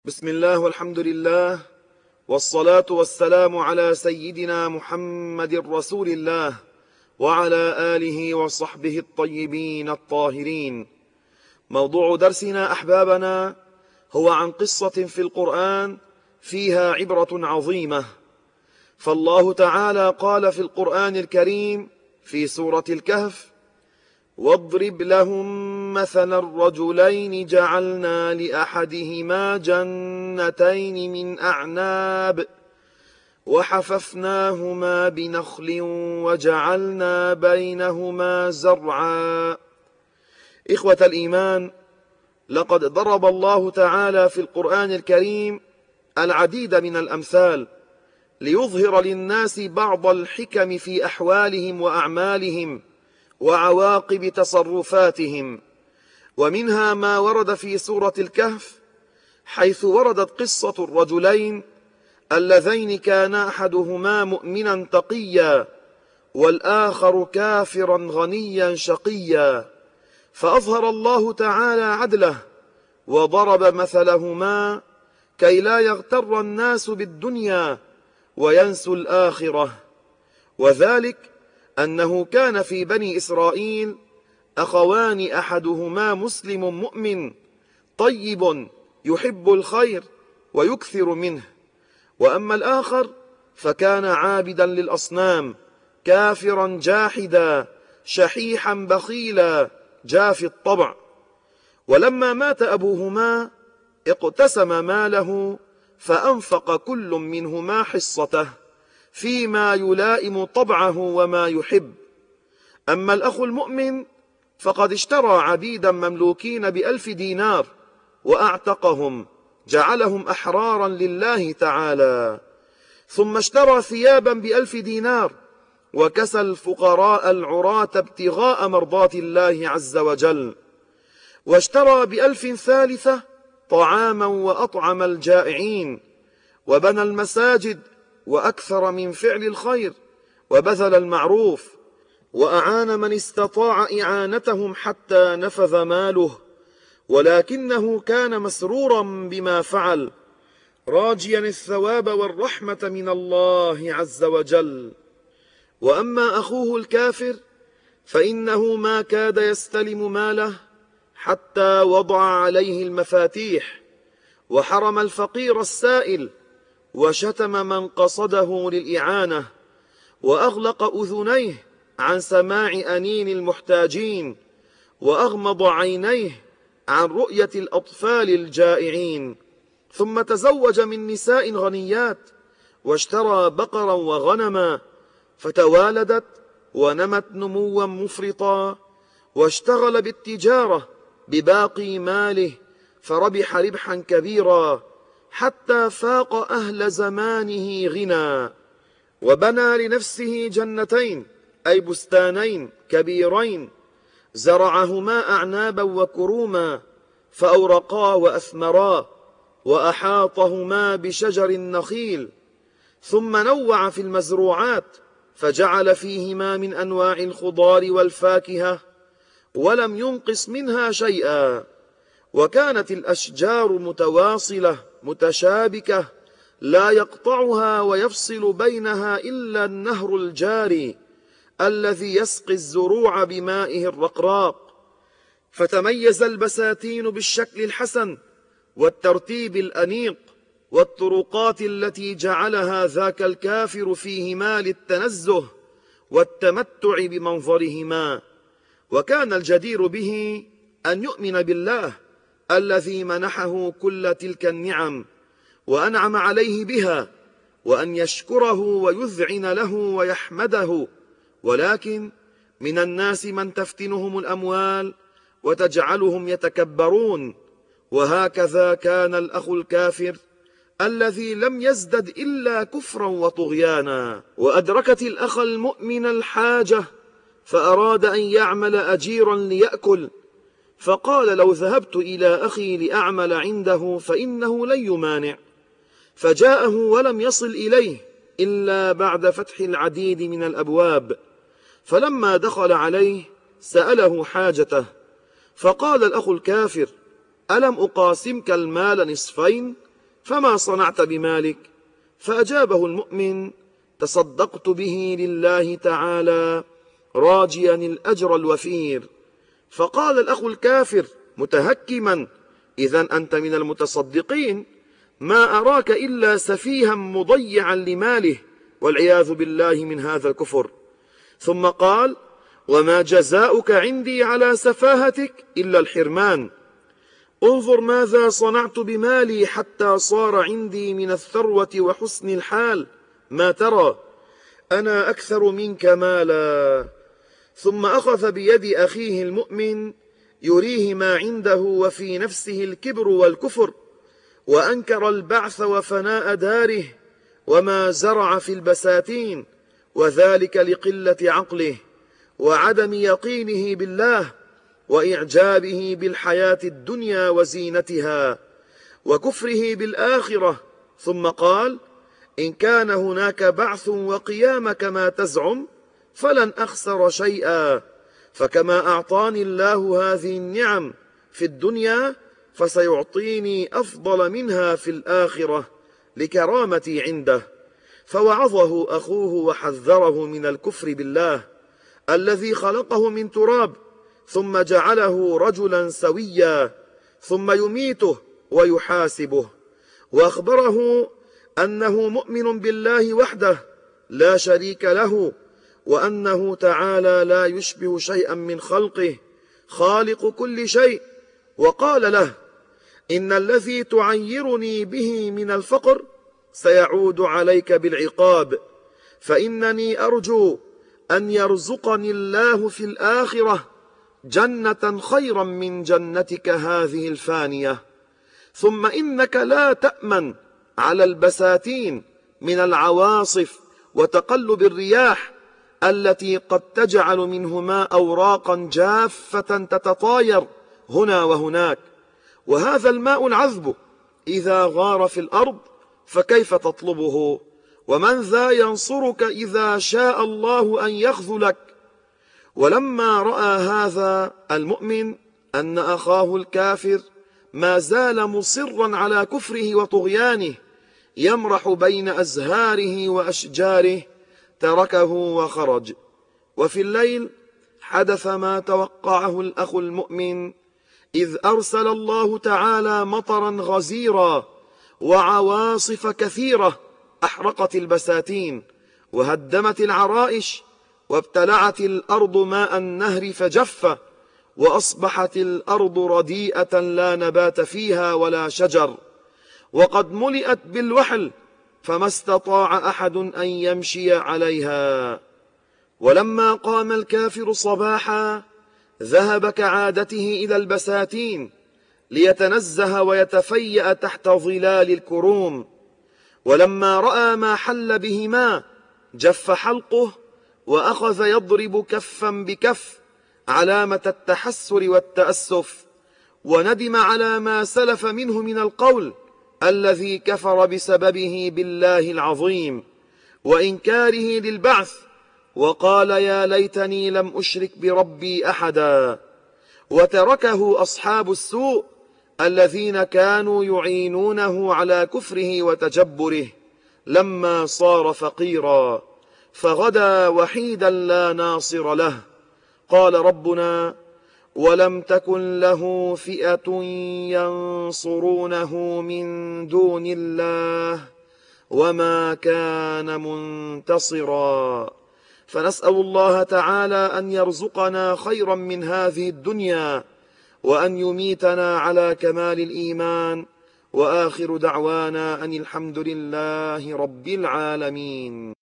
بسم الله والحمد لله والصلاة والسلام على سيدنا محمد رسول الله وعلى آله وصحبه الطيبين الطاهرين. موضوع درسنا أحبابنا هو عن قصة في القرآن فيها عبرة عظيمة. فالله تعالى قال في القرآن الكريم في سورة الكهف: واضرب لهم مثل الرجلين جعلنا لأحدهما جنتين من أعناب وحففناهما بنخل وجعلنا بينهما زرعا. إخوة الإيمان، لقد ضرب الله تعالى في القرآن الكريم العديد من الأمثال ليظهر للناس بعض الحكم في أحوالهم وأعمالهم وعواقب تصرفاتهم. ومنها ما ورد في سورة الكهف، حيث وردت قصة الرجلين اللذين كان أحدهما مؤمنا تقيا والآخر كافرا غنيا شقيا، فأظهر الله تعالى عدله وضرب مثلهما كي لا يغتر الناس بالدنيا وينسوا الآخرة. وذلك أنه كان في بني إسرائيل أخوان، أحدهما مسلم مؤمن طيب يحب الخير ويكثر منه، وأما الآخر فكان عابدا للأصنام كافرا جاحدا شحيحا بخيلا جاف الطبع. ولما مات أبوهما اقتسم ماله فأنفق كل منهما حصته فيما يلائم طبعه وما يحب. أما الأخ المؤمن فقد اشترى عبيدا مملوكين ب1000 دينار وأعتقهم، جعلهم أحرارا لله تعالى، ثم اشترى ثيابا ب1000 دينار وكسى الفقراء العراة ابتغاء مرضات الله عز وجل، واشترى ب1000 ثالثة طعاما وأطعم الجائعين، وبنى المساجد وأكثر من فعل الخير وبذل المعروف، وأعان من استطاع إعانتهم حتى نفذ ماله، ولكنه كان مسرورا بما فعل راجيا الثواب والرحمة من الله عز وجل. وأما أخوه الكافر فإنه ما كاد يستلم ماله حتى وضع عليه المفاتيح، وحرم الفقير السائل، وشتم من قصده للإعانة، وأغلق أذنيه عن سماع أنين المحتاجين، وأغمض عينيه عن رؤية الأطفال الجائعين، ثم تزوج من نساء غنيات، واشترى بقرا وغنما فتوالدت ونمت نموا مفرطا، واشتغل بالتجارة بباقي ماله فربح ربحا كبيرا حتى فاق أهل زمانه غنى، وبنى لنفسه جنتين أي بستانين كبيرين زرعهما أعنابا وكروما فأورقا وأثمرا، وأحاطهما بشجر النخيل، ثم نوع في المزروعات فجعل فيهما من أنواع الخضار والفاكهة ولم ينقص منها شيئا. وكانت الأشجار متواصلة متشابكة لا يقطعها ويفصل بينها إلا النهر الجاري الذي يسقي الزروع بمائه الرقراق، فتميز البساتين بالشكل الحسن والترتيب الأنيق والطرقات التي جعلها ذاك الكافر فيهما للتنزه والتمتع بمنظرهما. وكان الجدير به أن يؤمن بالله الذي منحه كل تلك النعم وأنعم عليه بها، وأن يشكره ويذعن له ويحمده. ولكن من الناس من تفتنهم الأموال وتجعلهم يتكبرون، وهكذا كان الأخ الكافر الذي لم يزدد إلا كفرا وطغيانا. وأدركت الأخ المؤمن الحاجة فأراد أن يعمل أجيرا ليأكل، فقال: لو ذهبت إلى أخي لأعمل عنده فإنه لن يمانع، فجاءه ولم يصل إليه إلا بعد فتح العديد من الأبواب، فلما دخل عليه سأله حاجته، فقال الأخ الكافر: ألم أقاسمك المال نصفين فما صنعت بمالك؟ فأجابه المؤمن: تصدقت به لله تعالى راجيا الأجر الوفير. فقال الأخ الكافر متهكما: إذن أنت من المتصدقين، ما أراك إلا سفيها مضيعا لماله، والعياذ بالله من هذا الكفر. ثم قال: وما جزاؤك عندي على سفاهتك إلا الحرمان. انظر ماذا صنعت بمالي حتى صار عندي من الثروة وحسن الحال، ما ترى؟ أنا أكثر منك مالا. ثم أخذ بيد أخيه المؤمن يريه ما عنده وفي نفسه الكبر والكفر، وأنكر البعث وفناء داره وما زرع في البساتين، وذلك لقلة عقله وعدم يقينه بالله وإعجابه بالحياة الدنيا وزينتها وكفره بالآخرة. ثم قال: إن كان هناك بعث وقيام كما تزعم فلن أخسر شيئا، فكما أعطاني الله هذه النعم في الدنيا فسيعطيني أفضل منها في الآخرة لكرامتي عنده. فوعظه أخوه وحذره من الكفر بالله الذي خلقه من تراب ثم جعله رجلا سويا، ثم يميته ويحاسبه، وأخبره أنه مؤمن بالله وحده لا شريك له، وأنه تعالى لا يشبه شيئا من خلقه، خالق كل شيء. وقال له: إن الذي تعيرني به من الفقر سيعود عليك بالعقاب، فإنني أرجو أن يرزقني الله في الآخرة جنة خيرا من جنتك هذه الفانية. ثم إنك لا تأمن على البساتين من العواصف وتقلب الرياح التي قد تجعل منهما أوراقا جافة تتطاير هنا وهناك، وهذا الماء العذب إذا غار في الأرض فكيف تطلبه؟ ومن ذا ينصرك إذا شاء الله أن يخذلك؟ ولما رأى هذا المؤمن أن أخاه الكافر ما زال مصرا على كفره وطغيانه يمرح بين أزهاره وأشجاره تركه وخرج. وفي الليل حدث ما توقعه الأخ المؤمن، إذ أرسل الله تعالى مطرا غزيرا وعواصف كثيرة أحرقت البساتين وهدمت العرائش وابتلعت الأرض ماء النهر فجف، وأصبحت الأرض رديئة لا نبات فيها ولا شجر، وقد ملئت بالوحل فما استطاع أحد أن يمشي عليها. ولما قام الكافر صباحا ذهب كعادته إلى البساتين ليتنزه ويتفيأ تحت ظلال الكروم، ولما رأى ما حل بهما جف حلقه وأخذ يضرب كفا بكف علامة التحسر والتأسف، وندم على ما سلف منه من القول الذي كفر بسببه بالله العظيم وإنكاره للبعث، وقال: يا ليتني لم أشرك بربي أحدا. وتركه أصحاب السوء الذين كانوا يعينونه على كفره وتجبره لما صار فقيرا، فغدا وحيدا لا ناصر له. قال ربنا: ولم تكن له فئة ينصرونه من دون الله وما كان منتصرا. فنسأل الله تعالى أن يرزقنا خيرا من هذه الدنيا، وأن يميتنا على كمال الإيمان. وآخر دعوانا أن الحمد لله رب العالمين.